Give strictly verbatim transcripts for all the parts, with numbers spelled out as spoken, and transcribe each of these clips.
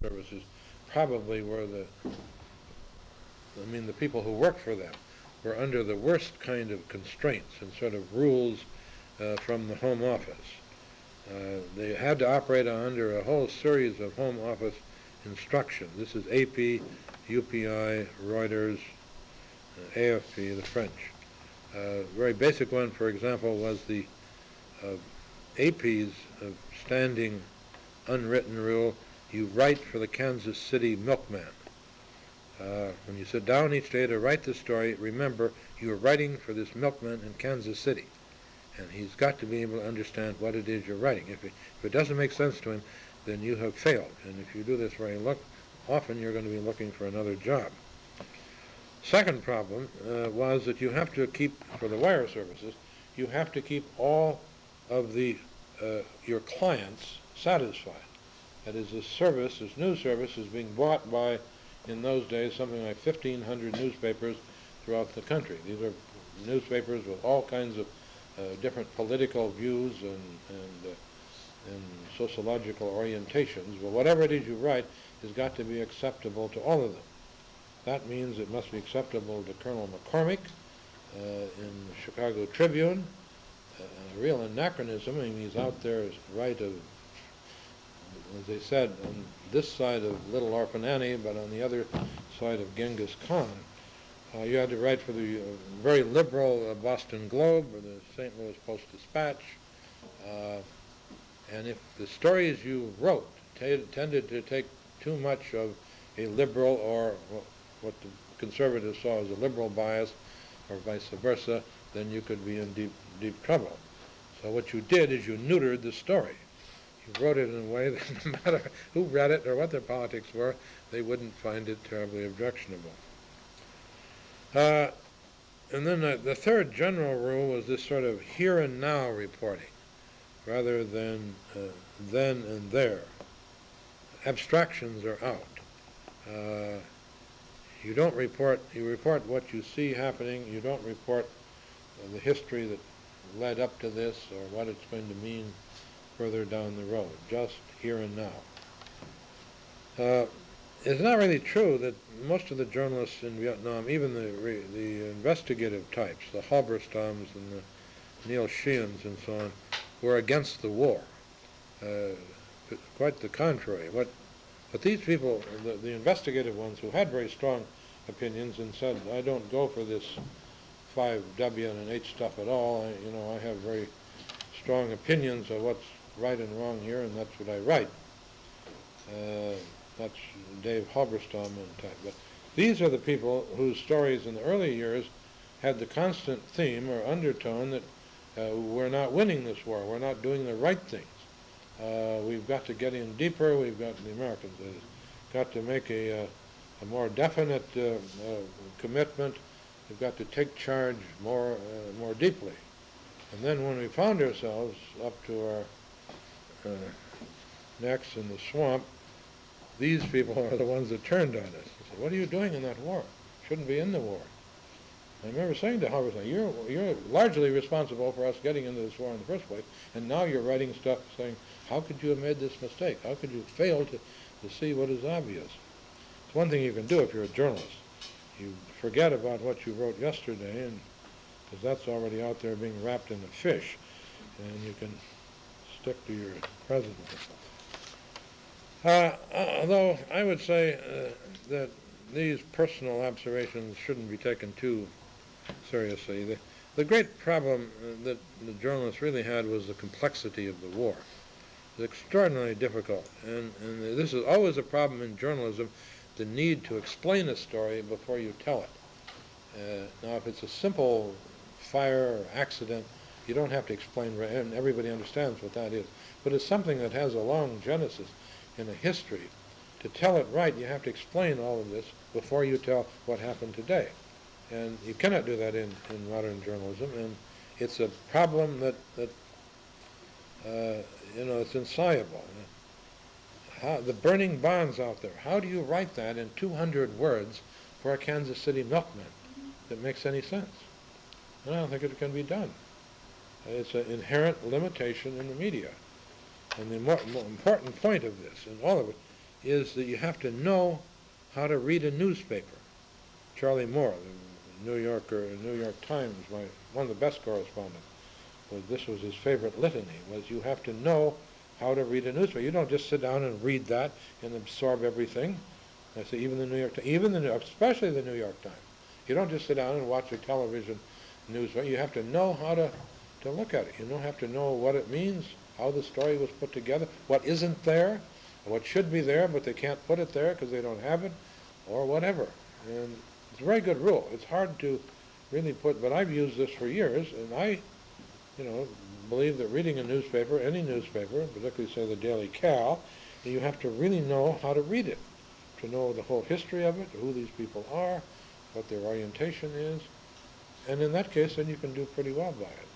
services probably were the, I mean, the people who worked for them were under the worst kind of constraints and sort of rules uh, from the Home Office. Uh, they had to operate under a whole series of Home Office instructions. This is A P, U P I, Reuters, uh, A F P, the French. A uh, very basic one, for example, was the uh, A P's uh, standing unwritten rule: you write for the Kansas City milkman. Uh, when you sit down each day to write the story, remember you're writing for this milkman in Kansas City. And he's got to be able to understand what it is you're writing. If it, if it doesn't make sense to him, then you have failed. And if you do this very look, often you're going to be looking for another job. Second problem uh, was that you have to keep, for the wire services, you have to keep all of the uh, your clients satisfied. That is, this service, this news service, is being bought by, in those days, something like fifteen hundred newspapers throughout the country. These are newspapers with all kinds of uh, different political views and, and, uh, and sociological orientations. But whatever it is you write has got to be acceptable to all of them. That means it must be acceptable to Colonel McCormick uh, in the Chicago Tribune. Uh, a real anachronism. I mean, he's out there right of, as they said, on this side of Little Orphan Annie, but on the other side of Genghis Khan. Uh, you had to write for the uh, very liberal uh, Boston Globe or the Saint Louis Post-Dispatch. Uh, and if the stories you wrote t tended to take too much of a liberal or what the conservatives saw as a liberal bias or vice versa, then you could be in deep, deep trouble. So what you did is you neutered the story. You wrote it in a way that no matter who read it or what their politics were, they wouldn't find it terribly objectionable. Uh, and then the, the third general rule was this sort of here and now reporting, rather than uh, then and there. Abstractions are out. Uh, you don't report, you report what you see happening. You don't report uh, the history that led up to this or what it's going to mean further down the road, just here and now. Uh, it's not really true that most of the journalists in Vietnam, even the, re, the investigative types, the Halberstams and the Neil Sheehan's and so on, were against the war. Uh, quite the contrary. What, but these people, the, the investigative ones who had very strong opinions and said, I don't go for this five W and H stuff at all. I, you know, I have very strong opinions of what's right and wrong here, and that's what I write. Uh, that's Dave Halberstam and type. But these are the people whose stories in the early years had the constant theme or undertone that uh, we're not winning this war, we're not doing the right things. Uh, we've got to get in deeper, we've got, the Americans, uh, got to make a, uh, a more definite uh, uh, commitment. We've got to take charge more, uh, more deeply. And then when we found ourselves up to our uh, necks in the swamp, these people are the ones that turned on us. They said, what are you doing in that war? Shouldn't be in the war. I remember saying to Howard, you're, you're largely responsible for us getting into this war in the first place, and now you're writing stuff saying, how could you have made this mistake? How could you fail to, to see what is obvious? It's one thing you can do if you're a journalist. You forget about what you wrote yesterday, and because that's already out there being wrapped in a fish, and you can stick to your present. Uh, although I would say uh, that these personal observations shouldn't be taken too seriously. The, the great problem uh, that the journalists really had was the complexity of the war. It was extraordinarily difficult, and, and this is always a problem in journalism, the need to explain a story before you tell it. Uh, now, if it's a simple fire or accident, you don't have to explain, and everybody understands what that is. But it's something that has a long genesis in a history. To tell it right, you have to explain all of this before you tell what happened today. And you cannot do that in, in modern journalism, and it's a problem that, that uh, you know, it's insoluble. How, the burning bonds out there, how do you write that in two hundred words for a Kansas City milkman that makes any sense? And I don't think it can be done. It's an inherent limitation in the media. And the more, more important point of this, and all of it, is that you have to know how to read a newspaper. Charlie Moore, the New Yorker, New York Times, my, one of the best correspondents, was, this was his favorite litany, was you have to know how to read a newspaper. You don't just sit down and read that and absorb everything. I say even the New York Times, even the, especially the New York Times. You don't just sit down and watch a television news. You have to know how to, to look at it. You don't have to know what it means, how the story was put together, what isn't there, what should be there, but they can't put it there because they don't have it, or whatever. And it's a very good rule. It's hard to really put, but I've used this for years, and I, you know, believe that reading a newspaper, any newspaper, particularly say the Daily Cal, you have to really know how to read it, to know the whole history of it, who these people are, what their orientation is, and in that case, then you can do pretty well by it.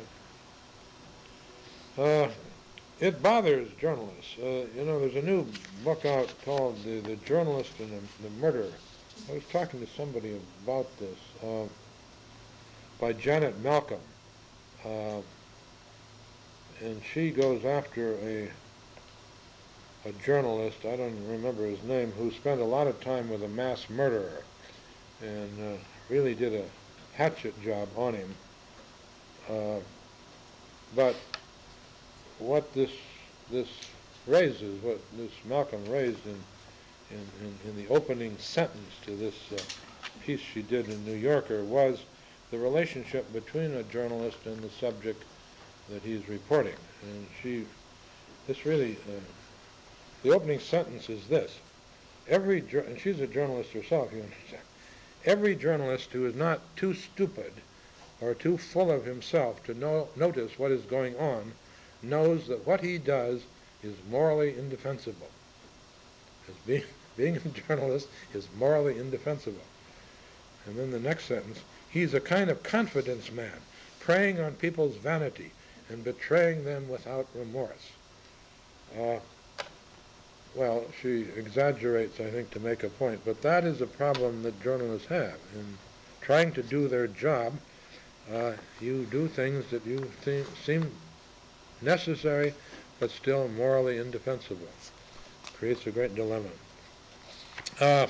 Uh, uh, it bothers journalists. Uh, you know, there's a new book out called The, the Journalist and the, the Murderer. I was talking to somebody about this, uh, by Janet Malcolm. Uh, and she goes after a a journalist, I don't remember his name, who spent a lot of time with a mass murderer and uh, really did a hatchet job on him. Uh, but what this this raises, what this Malcolm raised in in, in, in the opening sentence to this uh, piece she did in New Yorker was the relationship between a journalist and the subject that he's reporting. And she, this really, uh, the opening sentence is this: every, and she's a journalist herself, you understand, every journalist who is not too stupid or too full of himself to know, notice what is going on knows that what he does is morally indefensible. As being, being a journalist is morally indefensible. And then the next sentence, he's a kind of confidence man, preying on people's vanity and betraying them without remorse. Uh, well, she exaggerates, I think, to make a point, but that is a problem that journalists have. In trying to do their job, uh, you do things that you think seem necessary, but still morally indefensible. Creates a great dilemma. Uh,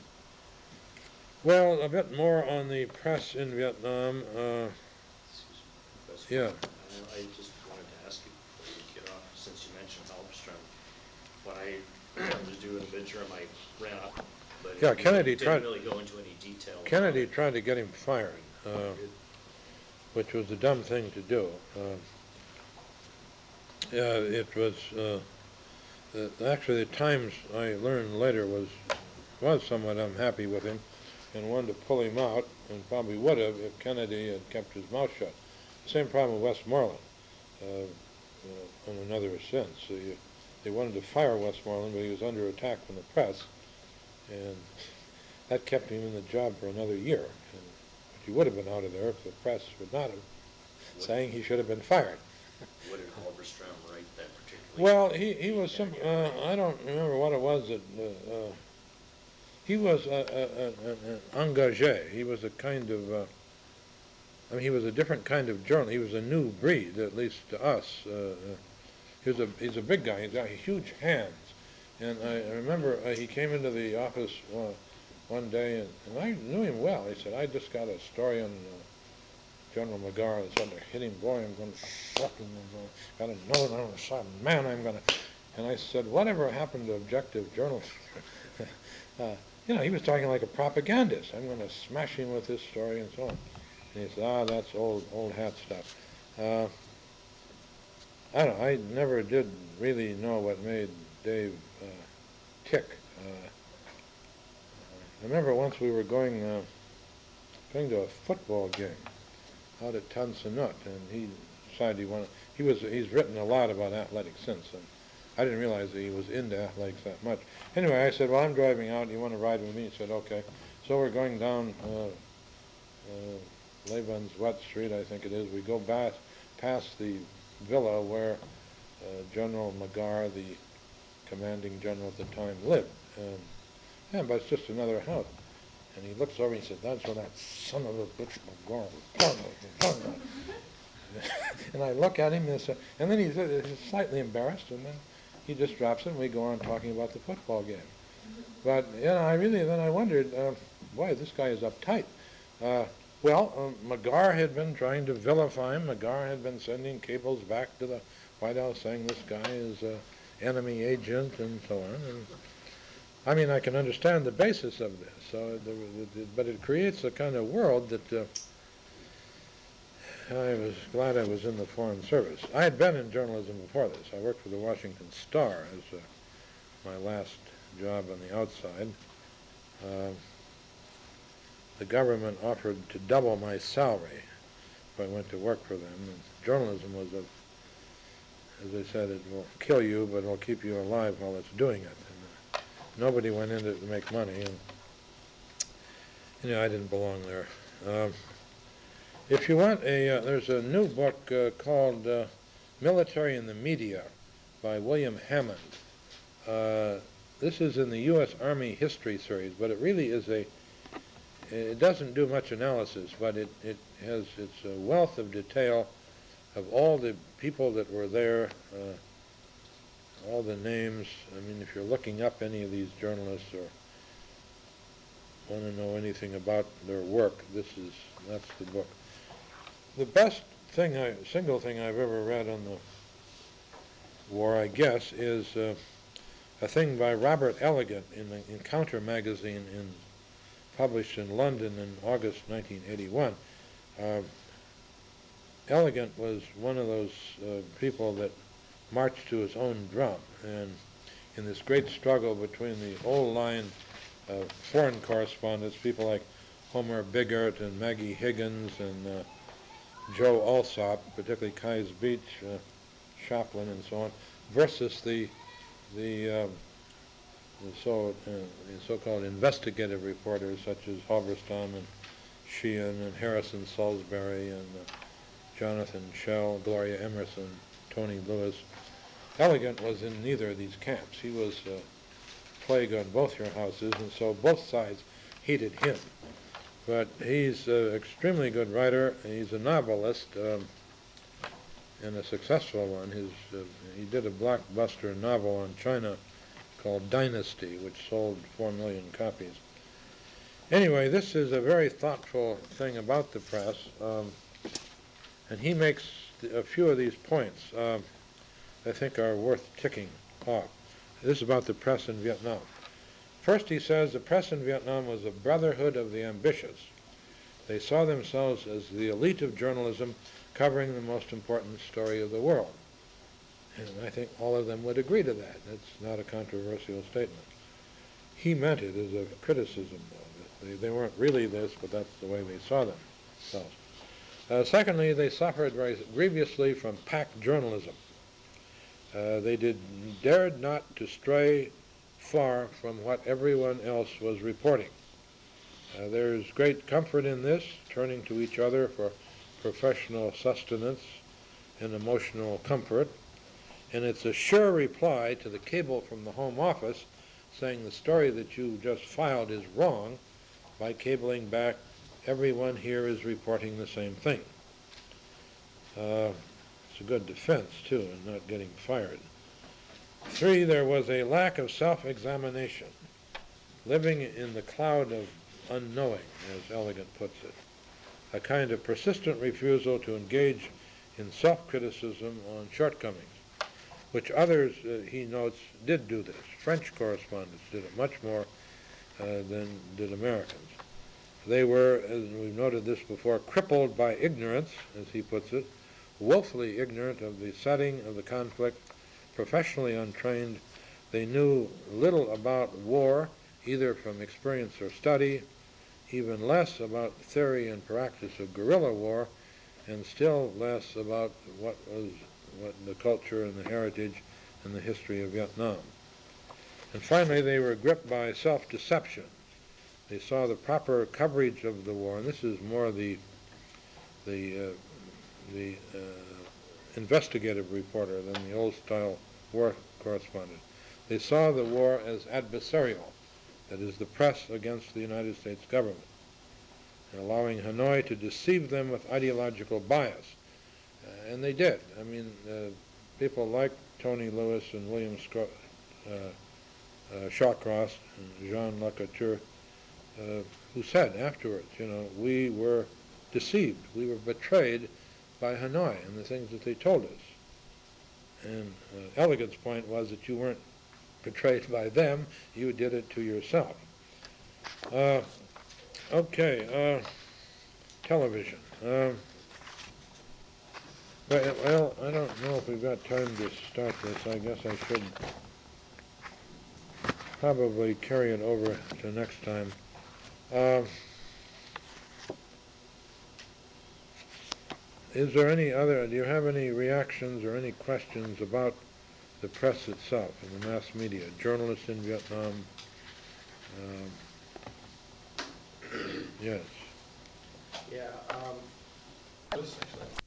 well, a bit more on the press in Vietnam. Uh, yeah. Uh, I just wanted to ask you before you get off, since you mentioned Halberstram, when I was doing the midterm, I ran up, but yeah, it Kennedy didn't tried, really go into any detail. Kennedy tried to get him fired, uh, which was a dumb thing to do. Uh, yeah, it was. Uh, uh, actually, the Times, I learned later, was was somewhat unhappy with him and wanted to pull him out, and probably would have if Kennedy had kept his mouth shut. Same problem with Westmoreland. Uh, uh, on another sense, uh, they wanted to fire Westmoreland, but he was under attack from the press, and that kept him in the job for another year. And, but he would have been out of there if the press would not have, what, saying he should have been fired. What did Halberstram write that particularly? Well, he, he was some, uh, I don't remember what it was that, uh, uh, he was an engagé. He was a kind of, uh, I mean, he was a different kind of journalist. He was a new breed, at least to us. Uh, he was a, he's a big guy. He's got huge hands. And I remember uh, he came into the office uh, one day, and, and I knew him well. He said, I just got a story on uh, General McGar that's going to hit him. Boy, I'm going to suck him. I'm going to got a note on the side. Man, I'm going to... And I said, whatever happened to objective journalism? uh, you know, he was talking like a propagandist. I'm going to smash him with this story and so on. And he said, ah, that's old, old hat stuff. Uh, I don't know, I never did really know what made Dave uh, tick. Uh, I remember once we were going uh, going to a football game out at Tan Son Nhut, and he decided he wanted, he was, he's written a lot about athletics since, and I didn't realize that he was into athletics that much. Anyway, I said, well, I'm driving out, you want to ride with me? He said, okay. So we're going down uh, uh, Laban's Wet Street, I think it is. We go back past the villa where uh, General McGar, the commanding general at the time, lived. And, yeah, but it's just another house. And he looks over and he said, that's where that son of a bitch McGar was. And I look at him and, say, and then he's, he's slightly embarrassed, and then he just drops it and we go on talking about the football game. But, you know, I really, then I wondered, uh, boy, this guy is uptight. Uh, well, um, McGarr had been trying to vilify him. McGarr had been sending cables back to the White House saying this guy is an enemy agent and so on. And I mean, I can understand the basis of this, so the, the, but it creates a kind of world that uh, I was glad I was in the Foreign Service. I had been in journalism before this. I worked for the Washington Star as uh, my last job on the outside. Uh, the government offered to double my salary if I went to work for them. And journalism was, a, as I said, it will kill you, but it will keep you alive while it's doing it. And, uh, nobody went in it to make money, and you know, I didn't belong there. Um, if you want a, uh, there's a new book uh, called uh, Military in the Media by William Hammond. Uh, this is in the U S Army History series, but it really is a, it doesn't do much analysis, but it, it has, it's a wealth of detail of all the people that were there, uh, all the names. I mean, if you're looking up any of these journalists or want to know anything about their work, this is, that's the book. The best thing, I, single thing I've ever read on the war, I guess, is uh, a thing by Robert Elegant in the Encounter magazine, in, published in London in August nineteen eighty-one. Uh, Elegant was one of those uh, people that marched to his own drum, and in this great struggle between the old line of foreign correspondents, people like Homer Bigart and Maggie Higgins and uh, Joe Alsop, particularly Kai's Beach, uh, Chaplin, and so on, versus the the, um, the so uh, the so-called investigative reporters such as Halberstam and Sheehan and Harrison Salisbury and uh, Jonathan Schell, Gloria Emerson, Tony Lewis. Elegant was in neither of these camps. He was uh, plague on both your houses, and so both sides hated him. But he's an extremely good writer. He's a novelist, um, and a successful one. His, uh, he did a blockbuster novel on China called Dynasty, which sold four million copies. Anyway, this is a very thoughtful thing about the press, um, and he makes a few of these points uh, I think are worth ticking off. This is about the press in Vietnam. First, he says the press in Vietnam was a brotherhood of the ambitious. They saw themselves as the elite of journalism covering the most important story of the world. And I think all of them would agree to that. That's not a controversial statement. He meant it as a criticism, though. They, they weren't really this, but that's the way they saw themselves. Uh, secondly, they suffered very grievously from pack journalism. Uh, they did dared not to stray far from what everyone else was reporting. Uh, there's great comfort in this, turning to each other for professional sustenance and emotional comfort, and it's a sure reply to the cable from the Home Office saying the story that you just filed is wrong by cabling back, everyone here is reporting the same thing. Uh, it's a good defense, too, in not getting fired. Three, there was a lack of self-examination, living in the cloud of unknowing, as Elegant puts it, a kind of persistent refusal to engage in self-criticism on shortcomings, which others, uh, he notes, did do this. French correspondents did it much more uh, than did Americans. They were, as we've noted this before, crippled by ignorance, as he puts it, woefully ignorant of the setting of the conflict, professionally untrained. They knew little about war, either from experience or study, even less about theory and practice of guerrilla war, and still less about what was what the culture and the heritage and the history of Vietnam. And finally, they were gripped by self-deception. They saw the proper coverage of the war, and this is more the the uh, the uh, investigative reporter than the old-style war correspondent. They saw the war as adversarial, that is, the press against the United States government, and allowing Hanoi to deceive them with ideological bias. Uh, and they did. I mean, uh, people like Tony Lewis and William Scott, uh, uh, Shawcross and Jean Lacouture, uh, who said afterwards, you know, we were deceived, we were betrayed by Hanoi and the things that they told us. And uh, Elegant's point was that you weren't betrayed by them, you did it to yourself. Uh, okay, uh, television. Um, well, well, I don't know if we've got time to start this. I guess I should probably carry it over to next time. Uh, is there any other, do you have any reactions or any questions about the press itself and the mass media, journalists in Vietnam? Um, yes. Yeah, um, this,